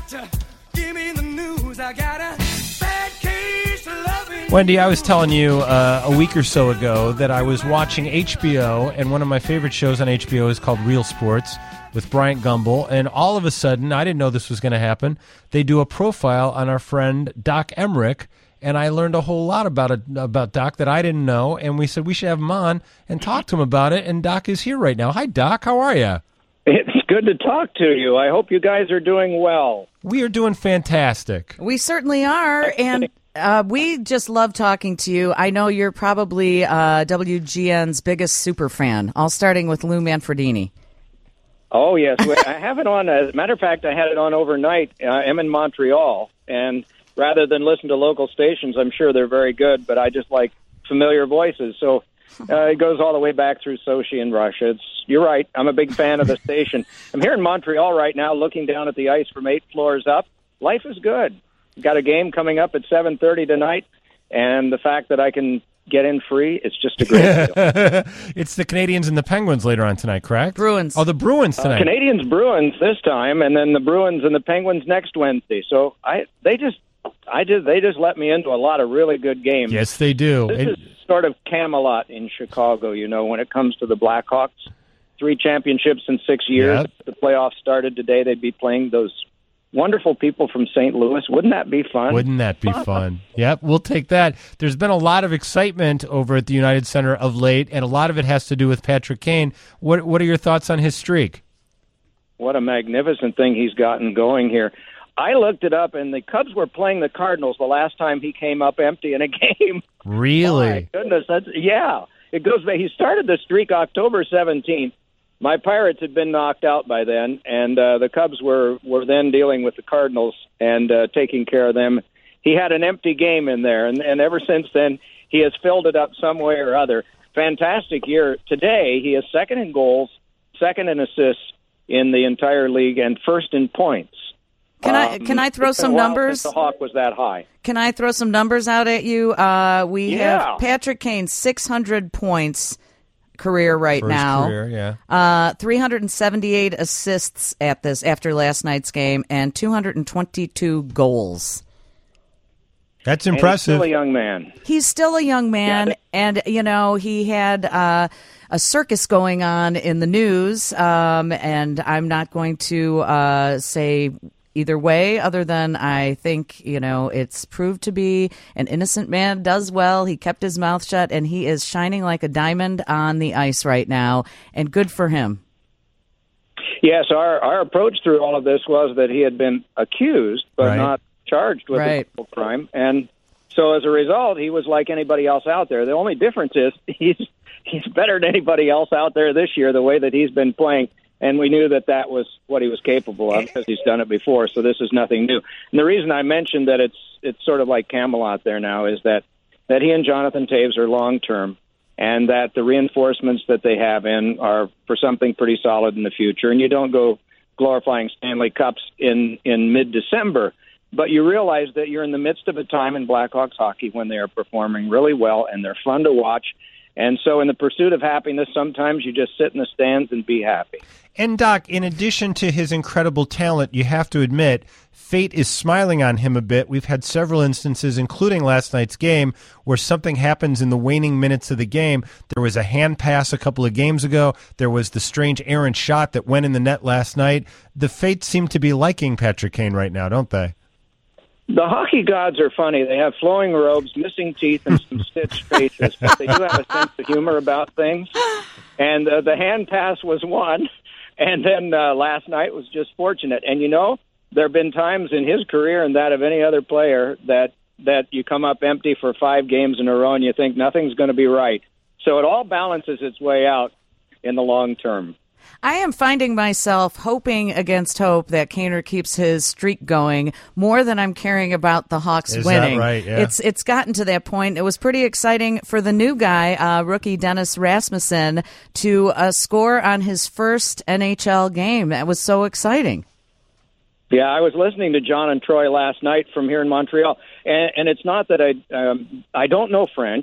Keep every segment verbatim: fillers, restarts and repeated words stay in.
doctor, give me the news. I got a bad case of loving. Wendy, I was telling you uh, a week or so ago that I was watching H B O, and one of my favorite shows on H B O is called Real Sports with Bryant Gumbel, and all of a sudden, I didn't know this was going to happen, they do a profile on our friend Doc Emmerich, and I learned a whole lot about it, about Doc that I didn't know, and we said we should have him on and talk to him about it, and Doc is here right now. Hi, Doc. How are you? It's good to talk to you. I hope you guys are doing well. We are doing fantastic. We certainly are, and uh, we just love talking to you. I know you're probably uh, W G N's biggest super fan, all starting with Lou Manfredini. Oh, yes. I have it on. As a matter of fact, I had it on overnight. Uh, I'm in Montreal, and rather than listen to local stations, I'm sure they're very good, but I just like familiar voices. So uh, it goes all the way back through Sochi and Russia. It's, you're right. I'm a big fan of the station. I'm here in Montreal right now looking down at the ice from eight floors up. Life is good. Got a game coming up at seven thirty tonight, and the fact that I can get in free, it's just a great deal. It's the Canadians and the Penguins later on tonight, correct? Bruins. Oh, the Bruins tonight. Uh, Canadians, Bruins this time, and then the Bruins and the Penguins next Wednesday. So I, they just, I just, they just let me into a lot of really good games. Yes, they do. This And- is sort of Camelot in Chicago, you know, when it comes to the Blackhawks. Three championships in six years. Yep. If the playoffs started today, they'd be playing those wonderful people from Saint Louis. Wouldn't that be fun? Wouldn't that be fun? Yep, we'll take that. There's been a lot of excitement over at the United Center of late, and a lot of it has to do with Patrick Kane. What What are your thoughts on his streak? What a magnificent thing he's gotten going here. I looked it up, and the Cubs were playing the Cardinals the last time he came up empty in a game. Really? My goodness, that's, yeah. It goes back. He started the streak October seventeenth. My Pirates had been knocked out by then, and uh, the Cubs were, were then dealing with the Cardinals and uh, taking care of them. He had an empty game in there, and, and ever since then, he has filled it up some way or other. Fantastic year. Today, he is second in goals, second in assists in the entire league, and first in points. Can I can I throw It's been some a while numbers? since the Hawk was that high. Can I throw some numbers out at you? Uh, we Yeah. have Patrick Kane, six hundred points career right For his now. career, yeah. Uh, three hundred seventy-eight assists at this after last night's game, and two hundred twenty-two goals. That's And he's impressive. still a young man. He's still a young man, Yeah, and, you know, he had uh, a circus going on in the news, um, and I'm not going to uh, say either way other than I think, you know, it's proved to be an innocent man, does well. He kept his mouth shut, and he is shining like a diamond on the ice right now, and good for him. Yes, our, our approach through all of this was that he had been accused, but Right. not charged with Right. a crime. And so as a result, he was like anybody else out there. The only difference is he's he's better than anybody else out there this year, the way that he's been playing. And we knew that that was what he was capable of because he's done it before. So this is nothing new. And the reason I mentioned that it's it's sort of like Camelot there now is that, that he and Jonathan Toews are long-term, and that the reinforcements that they have in are for something pretty solid in the future. And you don't go glorifying Stanley Cups in, in mid-December, but you realize that you're in the midst of a time in Blackhawks hockey when they are performing really well and they're fun to watch. And so in the pursuit of happiness, sometimes you just sit in the stands and be happy. And, Doc, in addition to his incredible talent, you have to admit, fate is smiling on him a bit. We've had several instances, including last night's game, where something happens in the waning minutes of the game. There was a hand pass a couple of games ago. There was the strange errant shot that went in the net last night. The fates seem to be liking Patrick Kane right now, don't they? The hockey gods are funny. They have flowing robes, missing teeth, and some stitched faces, but they do have a sense of humor about things. And uh, the hand pass was one, and then uh, last night was just fortunate. And, you know, there have been times in his career and that of any other player that, that you come up empty for five games in a row and you think nothing's going to be right. So it all balances its way out in the long term. I am finding myself hoping against hope that Kaner keeps his streak going more than I'm caring about the Hawks Is winning. that right? Yeah. It's it's gotten to that point. It was pretty exciting for the new guy, uh, rookie Dennis Rasmussen, to uh, score on his first N H L game. That was so exciting. Yeah, I was listening to John and Troy last night from here in Montreal, and, and it's not that I um, I don't know French,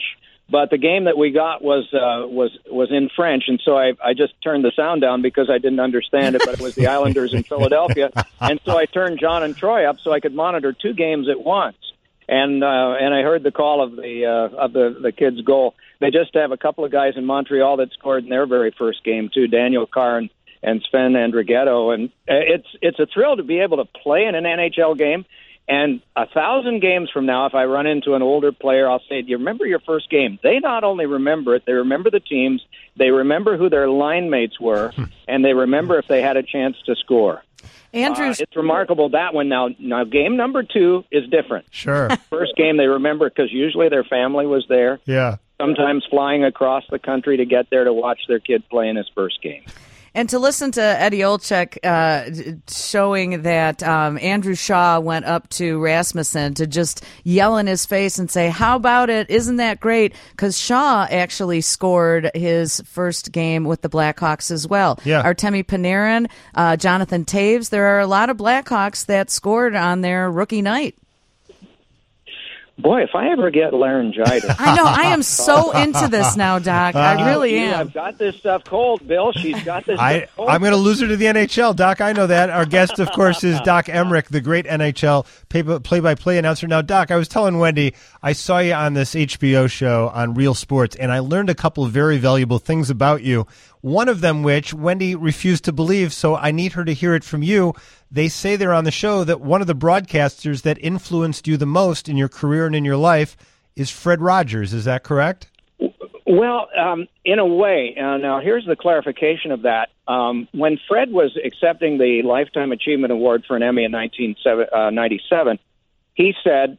But the game that we got was uh, was was in French, and so I, I just turned the sound down because I didn't understand it. But it was the Islanders in Philadelphia, and so I turned John and Troy up so I could monitor two games at once. And uh, and I heard the call of the uh, of the the kids' goal. They just have a couple of guys in Montreal that scored in their very first game too, Daniel Carr and, and Sven Andrighetto, and it's it's a thrill to be able to play in an N H L game. And a thousand games from now, if I run into an older player, I'll say, do you remember your first game? They not only remember it, they remember the teams, they remember who their line mates were, and they remember if they had a chance to score. Andrew, uh, it's remarkable, that one. Now, now, game number two is different. Sure. First game they remember because usually their family was there. Yeah. Sometimes flying across the country to get there to watch their kid play in his first game. And to listen to Eddie Olczyk uh, showing that um, Andrew Shaw went up to Rasmussen to just yell in his face and say, how about it? Isn't that great? Because Shaw actually scored his first game with the Blackhawks as well. Yeah. Artemi Panarin, uh, Jonathan Taves, there are a lot of Blackhawks that scored on their rookie night. Boy, if I ever get laryngitis. I know. I am so into this now, Doc. I really You, am. I've got this stuff cold, Bill. She's got this I, stuff cold. I'm going to lose her to the N H L, Doc. I know that. Our guest, of course, is Doc Emrick, the great N H L play-by-play announcer. Now, Doc, I was telling Wendy, I saw you on this H B O show on Real Sports, and I learned a couple of very valuable things about you. One of them which Wendy refused to believe, so I need her to hear it from you. They say there on the show that one of the broadcasters that influenced you the most in your career and in your life is Fred Rogers. Is that correct? Well, um, in a way. Uh, now, here's the clarification of that. Um, when Fred was accepting the Lifetime Achievement Award for an Emmy in nineteen ninety-seven, he said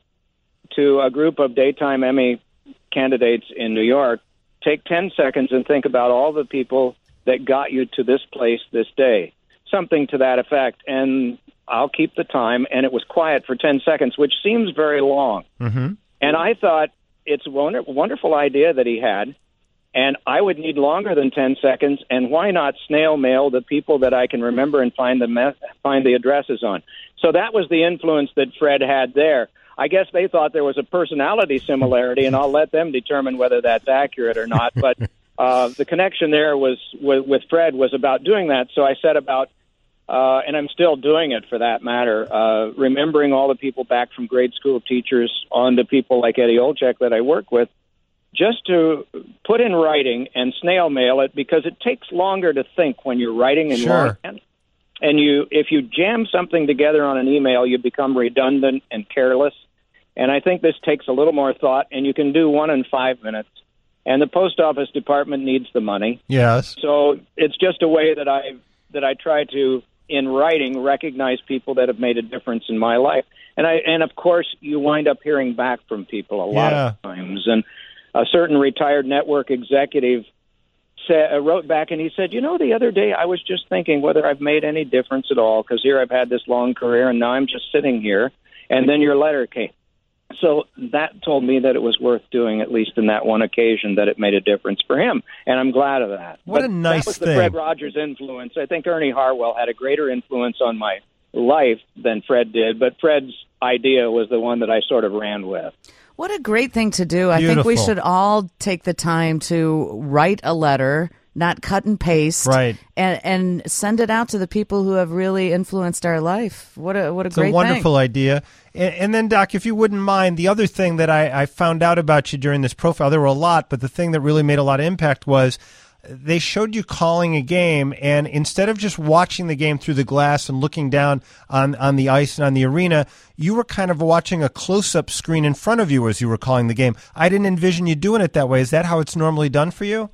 to a group of daytime Emmy candidates in New York, take ten seconds and think about all the people that got you to this place this day. Something to that effect. And I'll keep the time. And it was quiet for ten seconds, which seems very long. Mm-hmm. And I thought it's a wonder- wonderful idea that he had. And I would need longer than ten seconds. And why not snail mail the people that I can remember and find the, me- find the addresses on? So that was the influence that Fred had there. I guess they thought there was a personality similarity, and I'll let them determine whether that's accurate or not. But uh, the connection there was with, with Fred was about doing that. So I set about, uh, and I'm still doing it for that matter, uh, remembering all the people back from grade school teachers on to people like Eddie Olczyk that I work with, just to put in writing and snail mail it, because it takes longer to think when you're writing in Sure. longhand. And you, if you jam something together on an email, you become redundant and careless. And I think this takes a little more thought, and you can do one in five minutes. And the post office department needs the money. Yes. So it's just a way that I that I try to, in writing, recognize people that have made a difference in my life. And I and of course, you wind up hearing back from people a lot Yeah. of times. And a certain retired network executive said, uh, wrote back, and he said, you know, the other day I was just thinking whether I've made any difference at all, because here I've had this long career, and now I'm just sitting here. And then your letter came. So that told me that it was worth doing, at least in that one occasion, that it made a difference for him. And I'm glad of that. What but a nice that was thing. the Fred Rogers influence. I think Ernie Harwell had a greater influence on my life than Fred did, but Fred's idea was the one that I sort of ran with. What a great thing to do. I think we Beautiful. should all take the time to write a letter, not cut and paste, Right. and, and send it out to the people who have really influenced our life. What a what a It's great a wonderful thing. idea. And, and then, Doc, if you wouldn't mind, the other thing that I, I found out about you during this profile, there were a lot, but the thing that really made a lot of impact was they showed you calling a game, and instead of just watching the game through the glass and looking down on, on the ice and on the arena, you were kind of watching a close-up screen in front of you as you were calling the game. I didn't envision you doing it that way. Is that how it's normally done for you?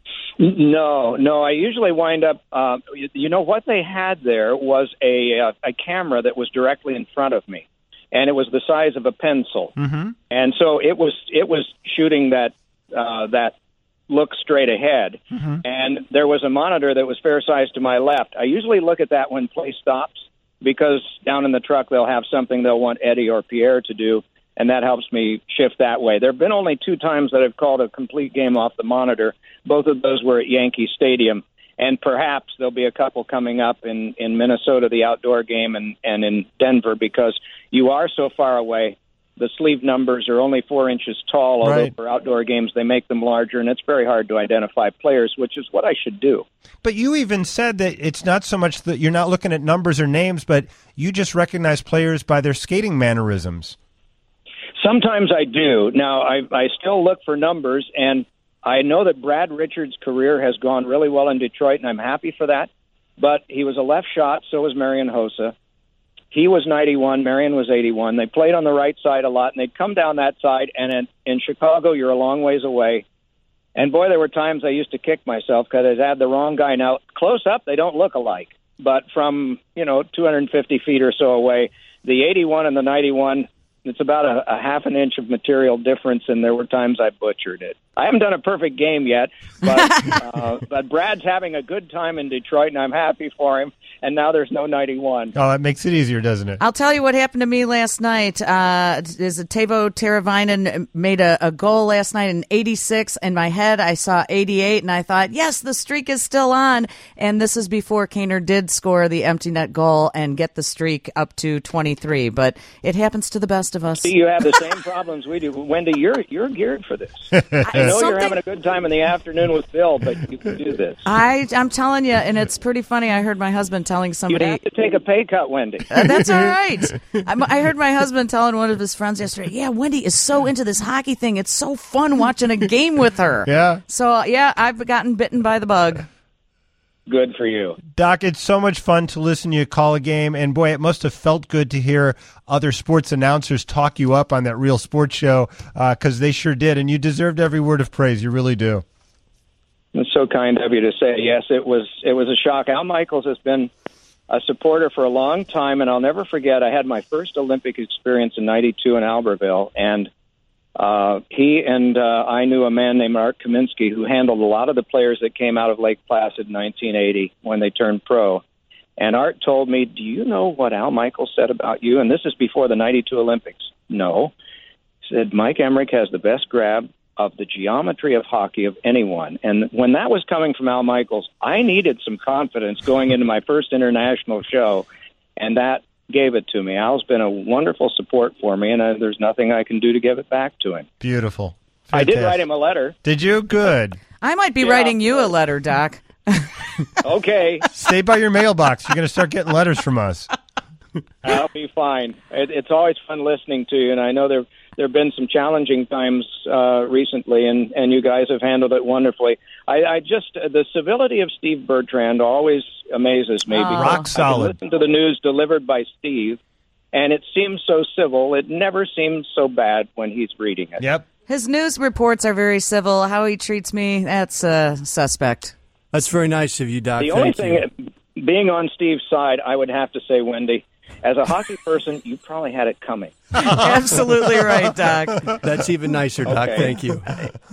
No, no. I usually wind up. Uh, you, you know what they had there was a uh, a camera that was directly in front of me, and it was the size of a pencil, Mm-hmm. and so it was it was shooting that uh, that look straight ahead, Mm-hmm. and there was a monitor that was fair size to my left. I usually look at that when play stops, because down in the truck they'll have something they'll want Eddie or Pierre to do, and that helps me shift that way. There have been only two times that I've called a complete game off the monitor. Both of those were at Yankee Stadium, and perhaps there'll be a couple coming up in, in Minnesota, the outdoor game, and, and in Denver, because you are so far away. the sleeve numbers are only four inches tall, although Right. for outdoor games they make them larger, and it's very hard to identify players, which is what I should do. But you even said that it's not so much that you're not looking at numbers or names, but you just recognize players by their skating mannerisms. Sometimes I do. Now, I, I still look for numbers, and I know that Brad Richards' career has gone really well in Detroit, and I'm happy for that. But he was a left shot, so was Marian Hossa. He was ninety-one, Marian was eighty-one. They played on the right side a lot, and they'd come down that side, and in, in Chicago, you're a long ways away. And, boy, there were times I used to kick myself because I had the wrong guy. Now, close up, they don't look alike. But from, you know, two hundred fifty feet or so away, the eighty-one and the ninety-one, it's about a, a half an inch of material difference, and there were times I butchered it. I haven't done a perfect game yet, but, uh, but Brad's having a good time in Detroit, and I'm happy for him. And now there's no ninety-one. Oh, that makes it easier, doesn't it? I'll tell you what happened to me last night. Uh, is it Teuvo Teravainen made a, a goal last night in eighty-six. In my head, I saw eighty-eight, and I thought, yes, the streak is still on. And this is before Kaner did score the empty net goal and get the streak up to twenty-three. But it happens to the best of us. You have the same problems we do. Wendy, you're you're geared for this. I know Something- you're having a good time in the afternoon with Bill, but you can do this. I, I'm telling you, and it's pretty funny. I heard my husband telling You'd somebody. have to take a pay cut, Wendy. Uh, that's all right. I, I heard my husband telling one of his friends yesterday, yeah, Wendy is so into this hockey thing. It's so fun watching a game with her. Yeah. So, uh, yeah, I've gotten bitten by the bug. Good for you. Doc, it's so much fun to listen to you call a game, and boy, it must have felt good to hear other sports announcers talk you up on that Real Sports Show, because uh, they sure did, and you deserved every word of praise. You really do. It's so kind of you to say. Yes, it was it was a shock. Al Michaels has been a supporter for a long time, and I'll never forget, I had my first Olympic experience in ninety-two in Albertville, and uh, he and uh, I knew a man named Art Kaminsky who handled a lot of the players that came out of Lake Placid in nineteen eighty when they turned pro. And Art told me, do you know what Al Michaels said about you? And this is before the ninety-two Olympics. No. He said, Mike Emmerich has the best grab of the geometry of hockey of anyone. And when that was coming from Al Michaels, I needed some confidence going into my first international show, and that gave it to me. Al's been a wonderful support for me, and uh, there's nothing I can do to give it back to him. Beautiful. I did Fantastic. write him a letter. Did you? Good. I might be Yeah. writing you a letter, Doc. Okay, Stay by your mailbox. You're going to start getting letters from us. I'll be fine. It, it's always fun listening to you, and I know there there have been some challenging times uh, recently, and, and you guys have handled it wonderfully. I, I just uh, the civility of Steve Bertrand always amazes me. Oh. because Rock I solid. can listen to the news delivered by Steve, and it seems so civil. It never seems so bad when he's reading it. Yep. His news reports are very civil. How he treats me, that's a suspect. That's very nice of you, Doc. The only Thank you. thing, being on Steve's side, I would have to say, Wendy, as a hockey person, you probably had it coming. Absolutely right, Doc. That's even nicer, Doc. Okay. Thank you.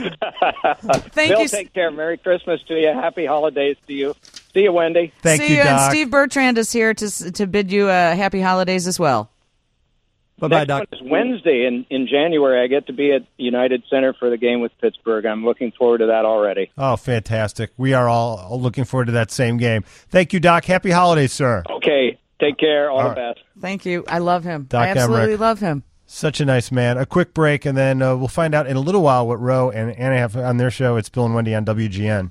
Thank Bill, you. take care. Merry Christmas to you. Happy holidays to you. See you, Wendy. Thank See you, you, and Doc. Steve Bertrand is here to to bid you uh, happy holidays as well. Bye-bye, Next Doc. one is Wednesday in, in January. I get to be at United Center for the game with Pittsburgh. I'm looking forward to that already. Oh, fantastic. We are all looking forward to that same game. Thank you, Doc. Happy holidays, sir. Okay, take care. All, All the right. best. Thank you. I love him. Doc I absolutely Emmerich. love him. Such a nice man. A quick break, and then uh, we'll find out in a little while what Roe and Anna have on their show. It's Bill and Wendy on W G N.